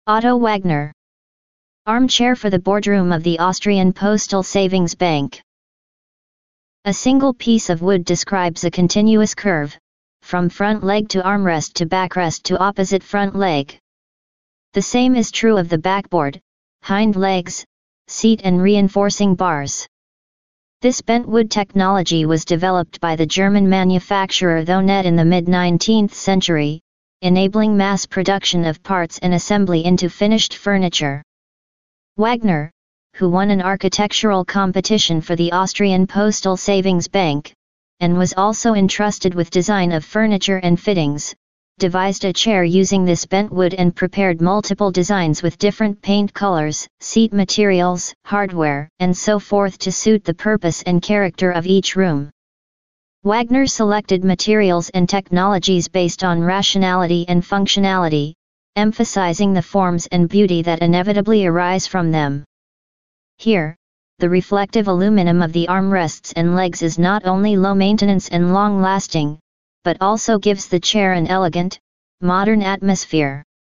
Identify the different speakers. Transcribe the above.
Speaker 1: Otto Wagner. Armchair for the boardroom of the Austrian Postal Savings Bank. A single piece of wood describes a continuous curve, from front leg to armrest to backrest to opposite front leg. The same is true of the backboard, hind legs, seat and reinforcing bars. This bent wood technology was developed by the German manufacturer Thonet in the mid-19th century, enabling mass production of parts and assembly into finished furniture. Wagner, who won an architectural competition for the Austrian Postal Savings Bank, and was also entrusted with design of furniture and fittings, devised a chair using this bent wood and prepared multiple designs with different paint colors, seat materials, hardware, and so forth to suit the purpose and character of each room. Wagner selected materials and technologies based on rationality and functionality, emphasizing the forms and beauty that inevitably arise from them. Here, the reflective aluminum of the armrests and legs is not only low maintenance and long-lasting, but also gives the chair an elegant, modern atmosphere.